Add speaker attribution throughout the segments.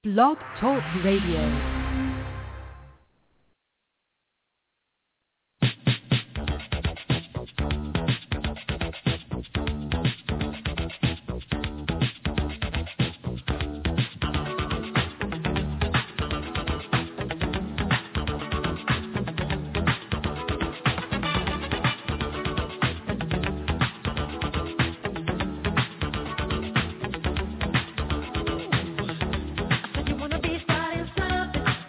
Speaker 1: Blog Talk Radio.
Speaker 2: You wanna be starting something.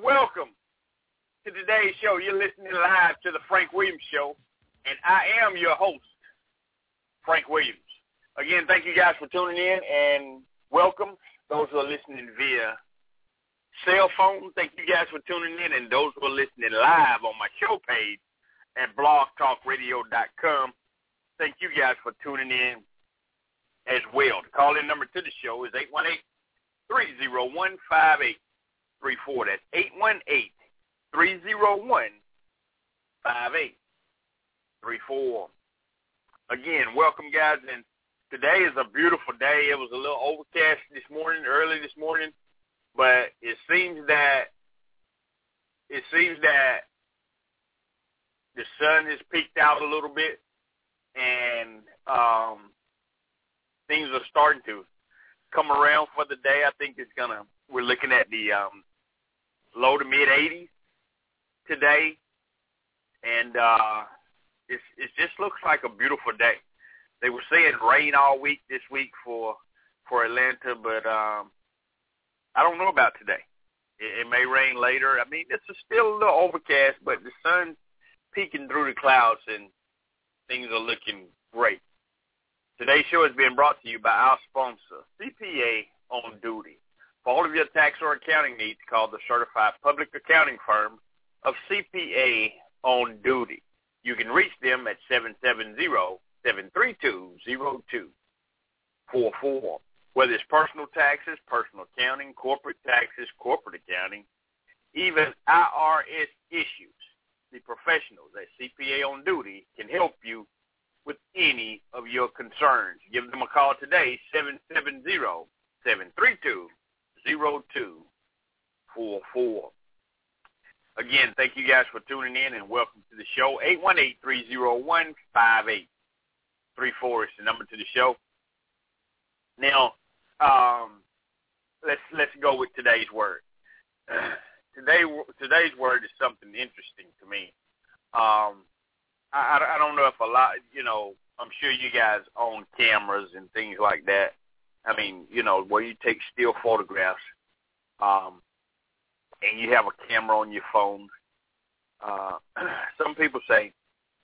Speaker 2: welcome to today's show. You're listening live to the Frank Williams Show, and I am your host, Frank Williams. Again, thank you guys for tuning in, and welcome those who are listening via cell phone. Thank you guys for tuning in, and those who are listening live on my show page at blogtalkradio.com. Thank you guys for tuning in as well. The call-in number to the show is 818-301-5834. That's 818-301-5834. Again, welcome, guys, and today is a beautiful day. It was a little overcast early this morning, but it seems that the sun has peaked out a little bit, and things are starting to come around for the day. I think we're looking at the low to mid 80s today, and it just looks like a beautiful day. They were saying rain all week this week for Atlanta, but I don't know about today. It may rain later. I mean, it's still a little overcast, but the sun's peeking through the clouds, and things are looking great. Today's show is being brought to you by our sponsor, CPA On Duty. For all of your tax or accounting needs, call the certified public accounting firm of CPA On Duty. You can reach them at 770-732-0244. Whether it's personal taxes, personal accounting, corporate taxes, corporate accounting, even IRS issues, the professionals at CPA On Duty can help you with any of your concerns. Give them a call today, 770-732-0244. Again, thank you guys for tuning in, and welcome to the show. 818-301-5834 is the number to the show. Now, let's go with today's word. Today's word is something interesting to me. I don't know if a lot, I'm sure you guys own cameras and things like that. I mean, where you take still photographs, and you have a camera on your phone. Some people say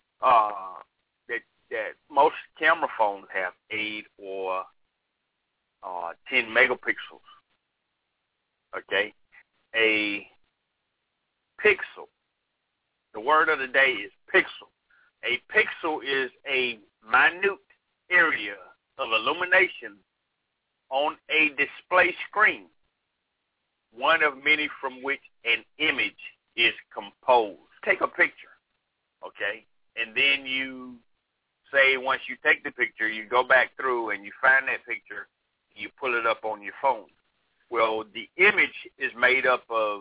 Speaker 2: that most camera phones have 8 or 10 megapixels. Okay? A pixel. The word of the day is pixel. A pixel is a minute area of illumination on a display screen, one of many from which an image is composed. Take a picture, okay? And then you say once you take the picture, you go back through and you find that picture, and you pull it up on your phone. Well, the image is made up of,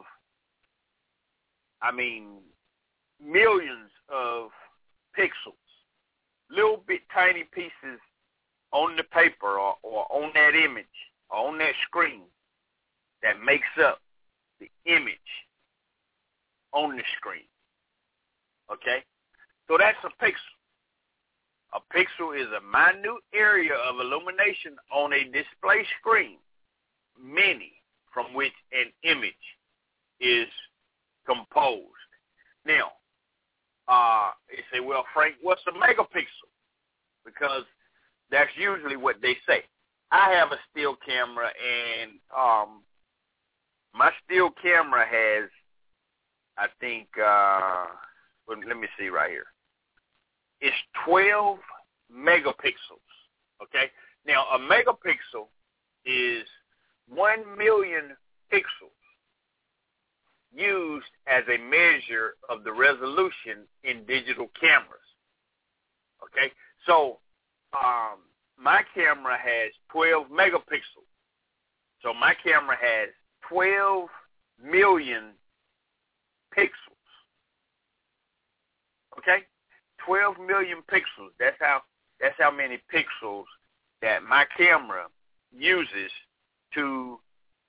Speaker 2: millions of pixels, little bit tiny pieces on the paper or on that image or on that screen that makes up the image on the screen. Okay? So that's a pixel. A pixel is a minute area of illumination on a display screen, many from which an image is composed. Now, you say, well, Frank, what's a megapixel? Because that's usually what they say. I have a still camera, and my still camera has, I think, let me see right here. It's 12 megapixels, okay? Now, a megapixel is 1 million pixels used as a measure of the resolution in digital cameras, okay? So my camera has 12 megapixels. So my camera has 12 million pixels, okay? 12 million pixels. That's how many pixels that my camera uses to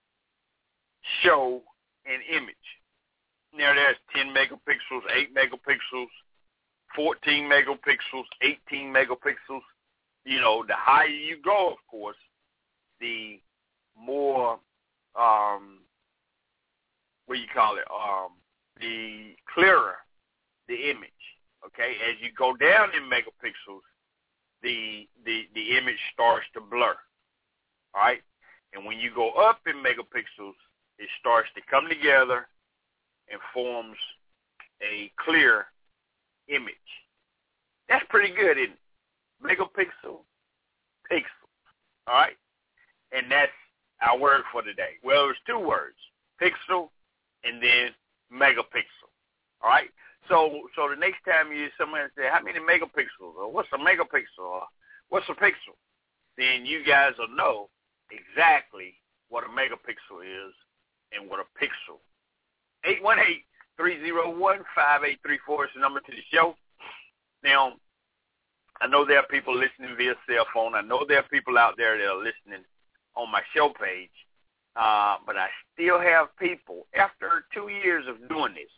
Speaker 2: show an image. Now, there's 10 megapixels, 8 megapixels, 14 megapixels, 18 megapixels. You know, the higher you go, of course, the more, well, the clearer the image. Okay, as you go down in megapixels, the image starts to blur. All right, and when you go up in megapixels, it starts to come together and forms a clear image. That's pretty good, isn't it? Megapixel, pixel. All right, and that's our word for today. Well, there's two words: pixel and then megapixel. All right. So the next time you somebody say, how many megapixels, or what's a megapixel, or what's a pixel, then you guys will know exactly what a megapixel is and what a pixel. 818-301-5834 is the number to the show. Now, I know there are people listening via cell phone. I know there are people out there that are listening on my show page. But I still have people, after 2 years of doing this,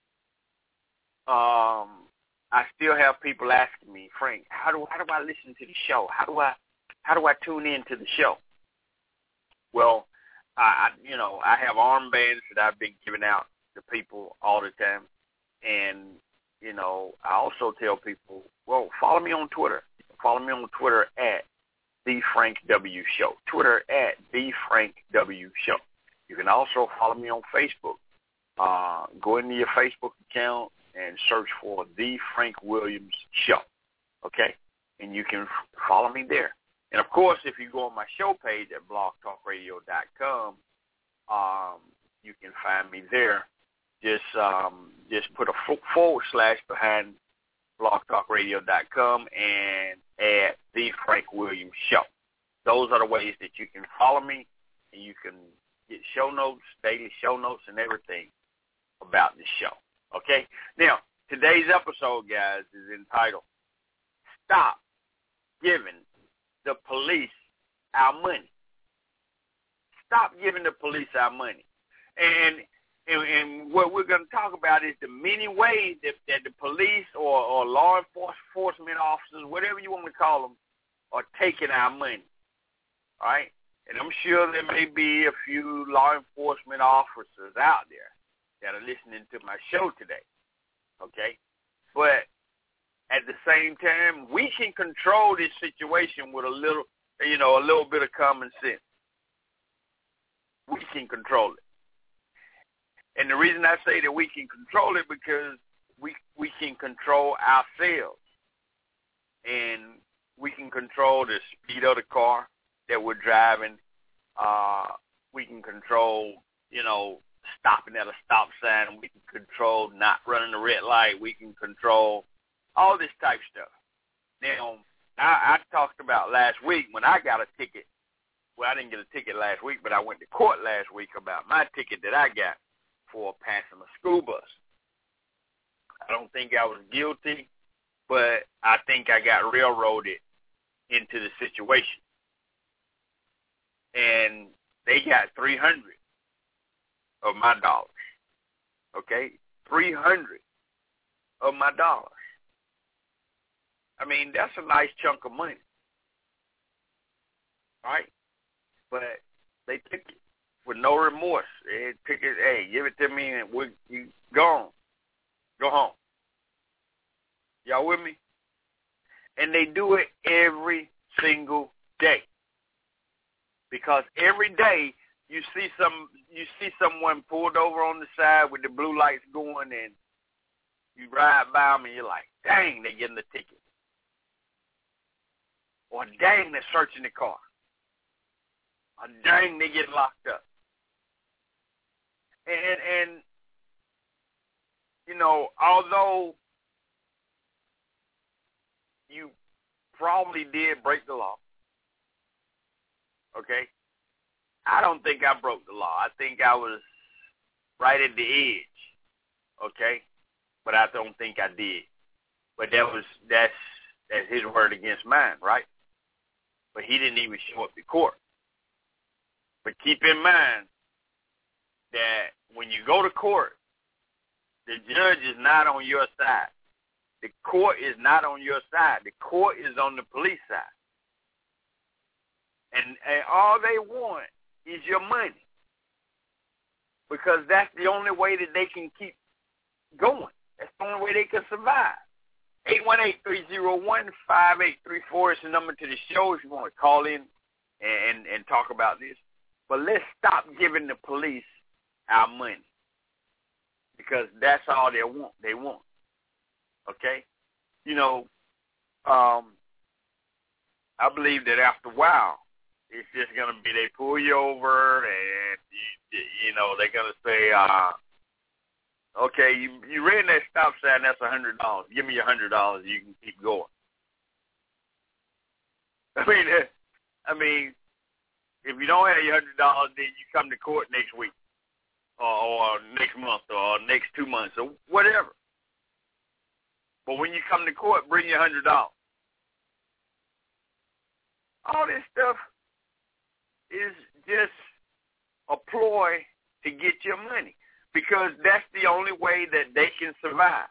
Speaker 2: I still have people asking me, Frank, how do I listen to the show? How do I tune in to the show? Well, I have armbands that I've been giving out to people all the time, and I also tell people, well, follow me on Twitter. Follow me on Twitter at The Frank W. Show. Twitter at The Frank W. Show. You can also follow me on Facebook. Go into your Facebook account and search for The Frank Williams Show. Okay? And you can follow me there. And, of course, if you go on my show page at blogtalkradio.com, you can find me there. Just put a / behind blogtalkradio.com and add The Frank Williams Show. Those are the ways that you can follow me, and you can get show notes, daily show notes, and everything about the show. Okay? Now, today's episode, guys, is entitled, Stop Giving the Police Our Money. Stop giving the police our money. And what we're going to talk about is the many ways that the police or law enforcement officers, whatever you want to call them, are taking our money. All right? And I'm sure there may be a few law enforcement officers out there that are listening to my show today. Okay? But at the same time, we can control this situation with a little bit of common sense. We can control it. And the reason I say that we can control it because we can control ourselves. And we can control the speed of the car that we're driving. We can control, stopping at a stop sign. We can control not running the red light. We can control all this type stuff. Now, I talked about last week when I got a ticket. Well, I didn't get a ticket last week, but I went to court last week about my ticket that I got for passing a school bus. I don't think I was guilty, but I think I got railroaded into the situation. And they got $300 of my dollars. Okay? $300 of my dollars. I mean, that's a nice chunk of money. All right? But they took it with no remorse. They took it, hey, give it to me and you go on. Go home. Y'all with me? And they do it every single day. Because every day you see someone pulled over on the side with the blue lights going, and you ride by them and you're like, dang, they're getting the ticket. Or dang, they're searching the car. Or dang, they get locked up. And although you probably did break the law, okay, I don't think I broke the law. I think I was right at the edge, okay, but I don't think I did. But that's his word against mine, right? But he didn't even show up to court. But keep in mind that when you go to court, the judge is not on your side. The court is not on your side. The court is on the police side. And all they want is your money. because that's the only way that they can keep going. That's the only way they can survive. 818-301-5834 is the number to the show if you want to call in and talk about this. But let's stop giving the police our money, because that's all they want. Okay? You know, I believe that after a while, it's just going to be they pull you over and, you know, they're going to say, okay, you ran that stop sign, that's $100. Give me your $100, you can keep going. I mean, if you don't have your $100, then you come to court next week or next month or next 2 months or whatever. But when you come to court, bring your $100. All this stuff is just a ploy to get your money, because that's the only way that they can survive.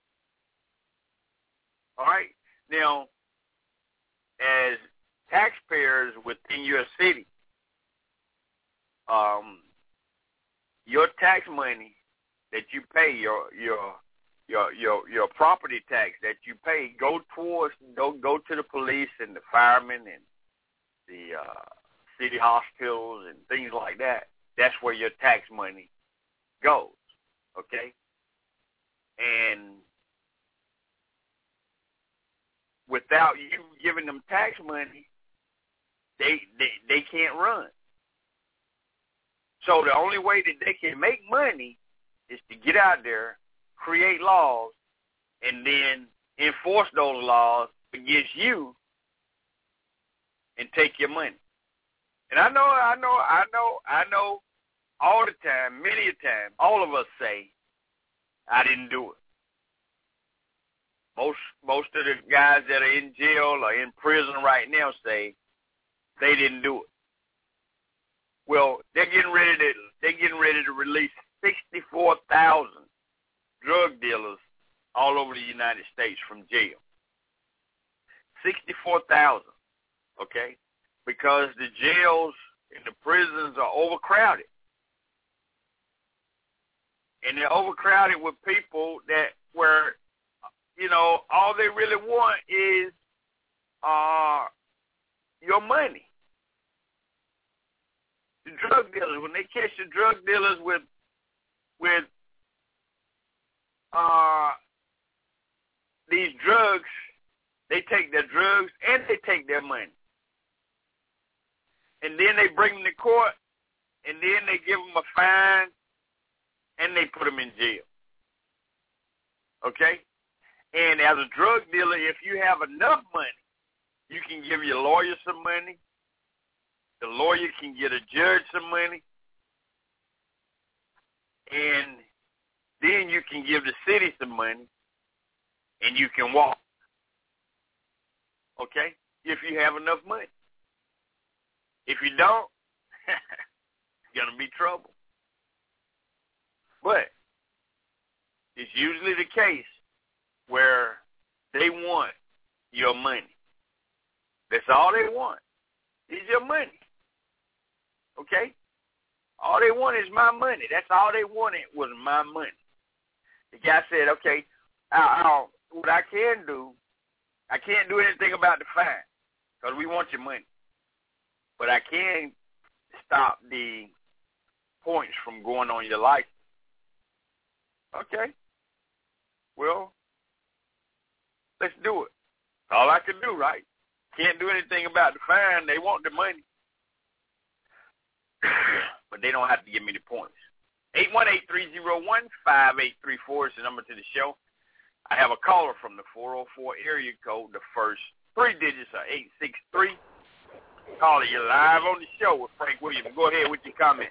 Speaker 2: All right? Now, as taxpayers within your city, your tax money that you pay, your property tax that you pay, go to the police and the firemen and the city hospitals and things like that. That's where your tax money goes, okay? And without you giving them tax money, they can't run. So the only way that they can make money is to get out there, create laws, and then enforce those laws against you and take your money. And I know all the time, many a time, all of us say, I didn't do it. Most of the guys that are in jail or in prison right now say they didn't do it. Well, they're getting ready to release 64,000 drug dealers all over the United States from jail. 64,000, okay? Because the jails and the prisons are overcrowded. And they're overcrowded with people that where, you know, all they really want is your money. The drug dealers, when they catch the drug dealers with these drugs, they take their drugs and they take their money. And then they bring them to court, and then they give them a fine, and they put them in jail. Okay? And as a drug dealer, if you have enough money, you can give your lawyer some money. The lawyer can get a judge some money. And then you can give the city some money, and you can walk. Okay? If you have enough money. If you don't, it's going to be trouble. But it's usually the case where they want your money. That's all they want is your money. Okay? All they want is my money. That's all they wanted was my money. The guy said, okay, what I can do, I can't do anything about the fine because we want your money. But I can stop the points from going on your license. Okay. Well, let's do it. All I can do, right? Can't do anything about the fine. They want the money. But they don't have to give me the points. 818-301-5834 is the number to the show. I have a caller from the 404 area code. The first 3 digits are 863. Caller, you're live on the show with Frank Williams. Go ahead with your comment.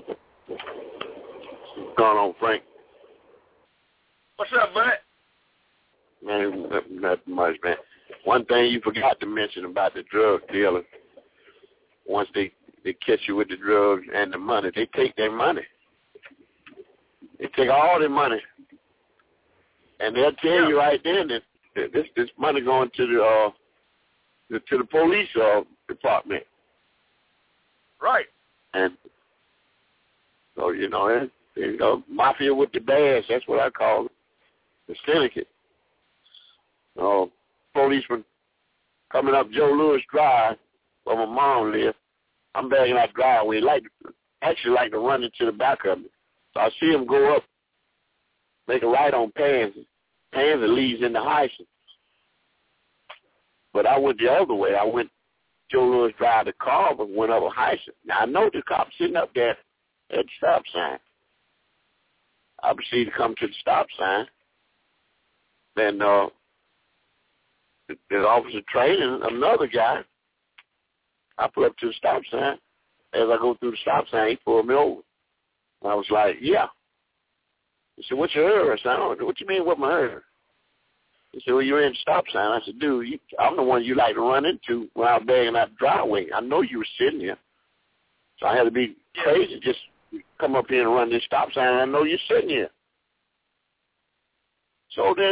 Speaker 3: What's going on, Frank?
Speaker 2: What's up, bud?
Speaker 3: Man, nothing much, man. One thing you forgot to mention about the drug dealers, once they catch you with the drugs and the money, they take their money. They take all their money. And they'll tell you right then that this money going to the police department.
Speaker 2: Right.
Speaker 3: And So, mafia with the badge, that's what I call it, the syndicate. Policeman coming up Joe Louis Drive where my mom lived. I'm back in that driveway, like to run into the back of it. So I see him go up, make a right on Pansy. Pansy leads into Heisen. But I went the other way. I went Joe Louis Drive to Carver, went up a Heisen. Now, I know the cop sitting up there at the stop sign. I proceeded to come to the stop sign. Then the officer training another guy. I pull up to the stop sign. As I go through the stop sign, he pulled me over. And I was like, yeah. He said, what's your hurry? I said, I don't know. What you mean, what my hurry? He said, well, you're in the stop sign. I said, dude, I'm the one you like to run into when I was bagging that driveway. I know you were sitting here. So I had to be crazy just come up here and run this stop sign, and I know you're sitting here. So then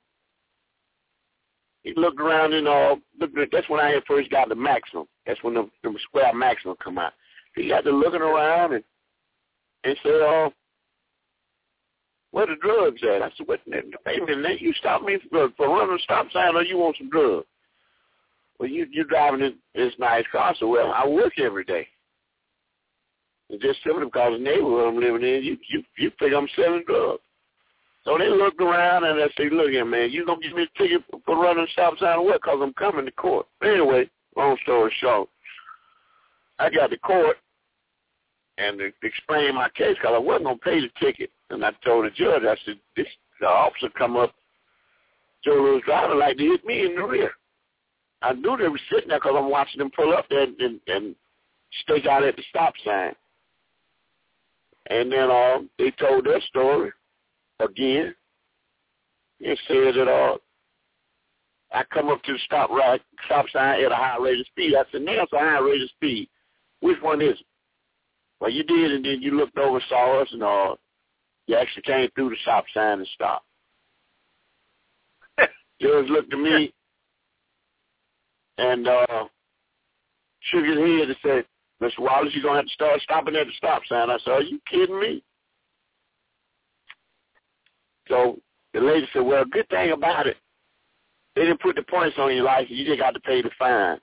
Speaker 3: he looked around and that's when I had first got the Maximum. That's when the square Maximum come out. He got to looking around and said, where the drugs at? I said, wait a minute, you stopped me for running a stop sign or you want some drugs? Well, you're driving this nice car. So, well, I work every day. It's just simply because the neighborhood I'm living in, you think I'm selling drugs. So they looked around and they said, look here, man, you going to give me a ticket for running a stop sign or what? Because I'm coming to court. Anyway, long story short, I got to court and to explain my case because I wasn't going to pay the ticket. And I told the judge, I said, the officer come up, Joe Louis driver like to hit me in the rear. I knew they were sitting there because I'm watching them pull up there and stake out at the stop sign. And then they told their story again. It said that I come up to the stop sign at a high rate of speed. I said, now it's a high rate of speed. Which one is it? Well, you did, and then you looked over, saw us, and you actually came through the stop sign and stopped. Judge looked at me and shook his head and said, Mr. Wallace, you're going to have to start stopping at the stop sign. I said, are you kidding me? So the lady said, well, good thing about it, they didn't put the points on your license. You just got to pay the fine.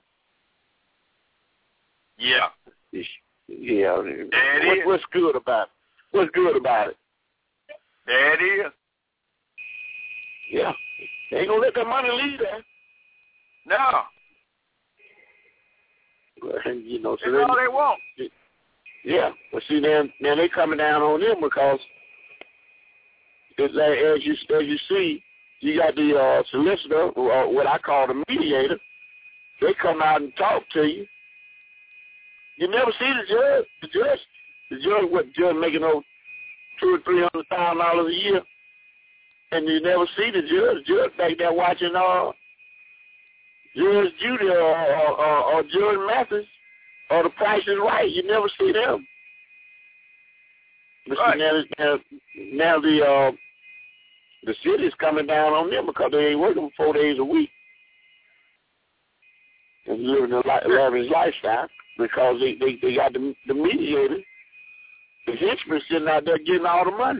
Speaker 2: Yeah.
Speaker 3: Yeah. What's good about it? What's good about it?
Speaker 2: There it is.
Speaker 3: Yeah. They ain't going to let that money leave there.
Speaker 2: No.
Speaker 3: So
Speaker 2: that's all they want.
Speaker 3: Yeah. Well, see, now they coming down on them because, as you see, you got the solicitor, or what I call the mediator. They come out and talk to you. You never see the judge. The judge making over $200,000 or $300,000 a year, and you never see the judge. The judge back there watching Judge Judy or Judge Mathis or The Price is Right. You never see them. But
Speaker 2: right.
Speaker 3: Now the city's coming down on them because they ain't working 4 days a week and living a lavish lifestyle because they got the mediator, the henchman sitting out there getting all the money.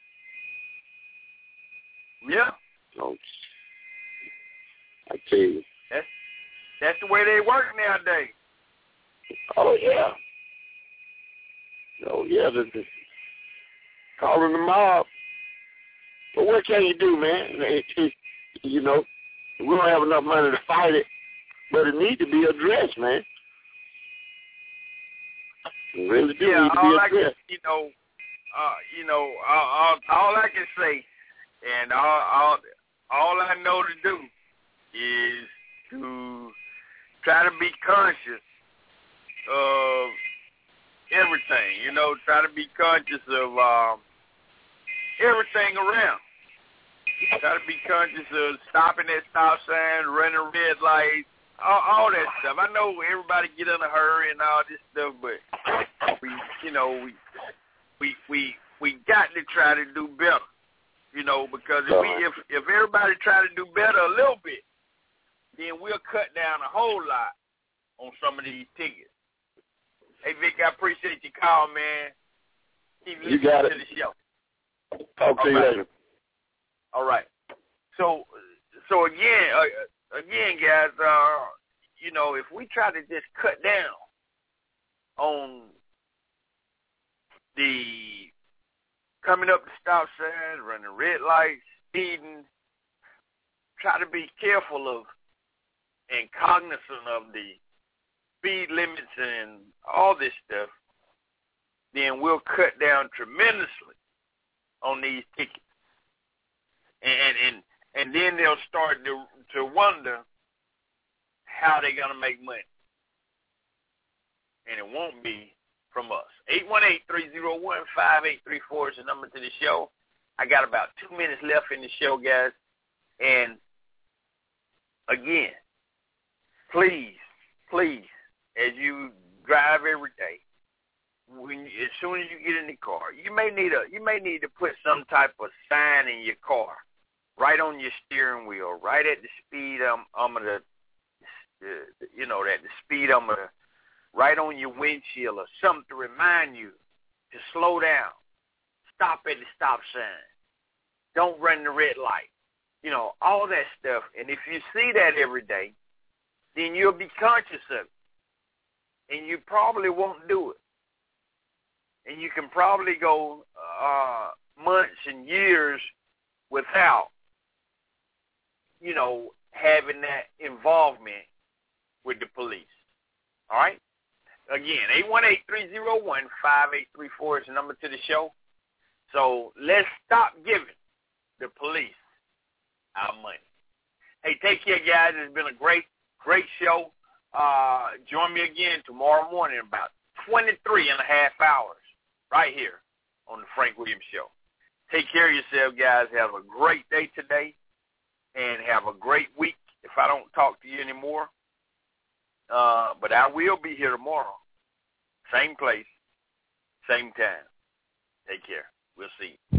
Speaker 2: Yeah.
Speaker 3: So, I tell you.
Speaker 2: That's the way they work nowadays.
Speaker 3: Oh, yeah. Calling the mob. But what can you do, man? We don't have enough money to fight it, but it needs to be addressed, man. It really do need to be addressed.
Speaker 2: All I can say, and all I know to do is to try to be conscious of everything, try to be conscious of everything around. Try to be conscious of stopping at stop signs, running red lights, all that stuff. I know everybody get in a hurry and all this stuff, but we got to try to do better, because if everybody try to do better a little bit, then we'll cut down a whole lot on some of these tickets. Hey, Vic, I appreciate your call, man. Keep
Speaker 3: You got
Speaker 2: listening
Speaker 3: it.
Speaker 2: to the show.
Speaker 3: Talk to you later.
Speaker 2: All right. So again, guys, you know, if we try to just cut down on the coming up the stop signs, running red lights, speeding, try to be careful of and cognizant of the speed limits and all this stuff, then we'll cut down tremendously on these tickets. And then they'll start to wonder how they're going to make money. And it won't be from us. 818-301-5834 is the number to the show. I got about 2 minutes left in the show, guys. And again, please, as you drive every day, as soon as you get in the car, you may need to put some type of sign in your car, right on your steering wheel, right at the speedometer, the speedometer, right on your windshield, or something to remind you to slow down, stop at the stop sign, don't run the red light, all that stuff. And if you see that every day, then you'll be conscious of it, and you probably won't do it. And you can probably go months and years without, having that involvement with the police. All right? Again, 818-301-5834 is the number to the show. So let's stop giving the police our money. Hey, take care, guys. It's been a great show. Join me again tomorrow morning about 23 and a half hours right here on the Frank Williams Show. Take care of yourself, guys. Have a great day today and have a great week if I don't talk to you anymore. But I will be here tomorrow. Same place, same time. Take care. We'll see you.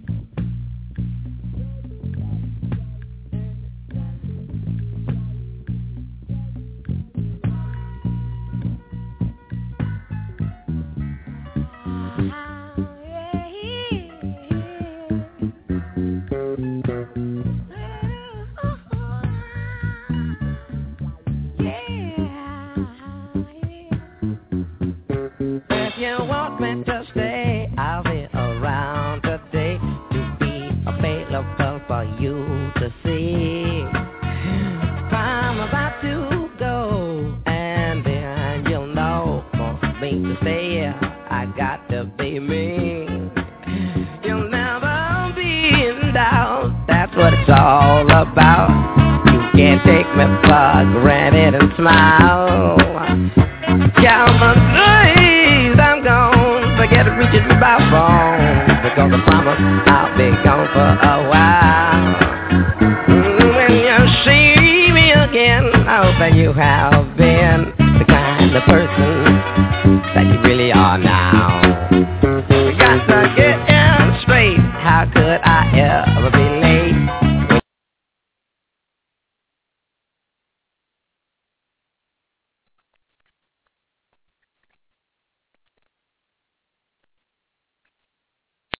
Speaker 4: All about. You can't take me for granted and smile. Count my days, I'm gone. Forget reaching my phone, because I promise I'll be gone for a while. When you see me again, I hope that you have been the kind of person that you really are now.